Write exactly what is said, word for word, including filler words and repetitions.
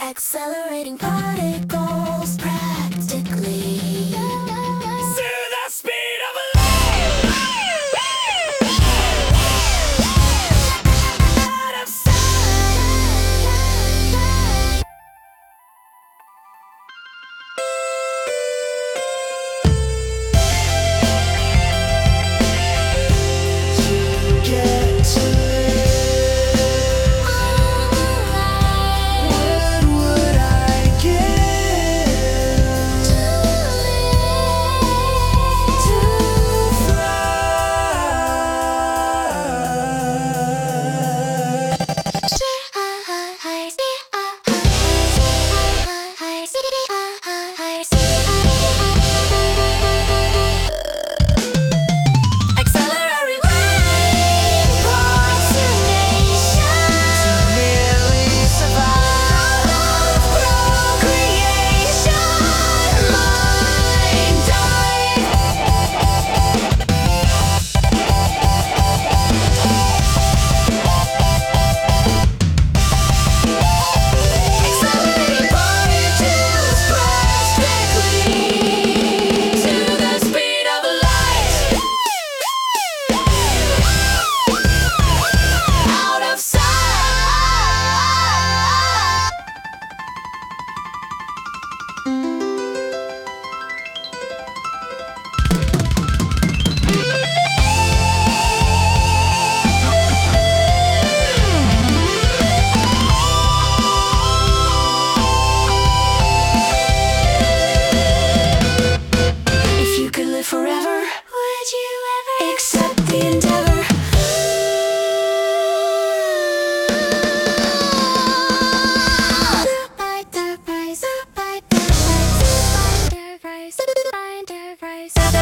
Accelerating particles practically to the speed of light. Out of sight. To get to live, what would I give to accelerate to merely survive procreation. Mind dive. Accelerating particles practically to the speed of light. Out of sight. If you could live forever, would you ever accept the endeavor? Enterprise, Enterprise, Enterprise, Enterprise, Enterprise.